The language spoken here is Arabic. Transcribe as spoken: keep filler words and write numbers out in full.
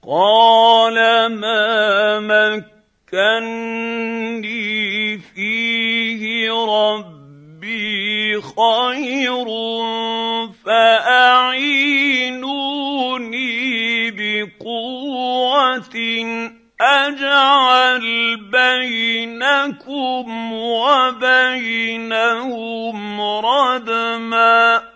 قال ما مكني فيه ربي خير فأعينوني بقوة أجعل بينكم وبينهم ردما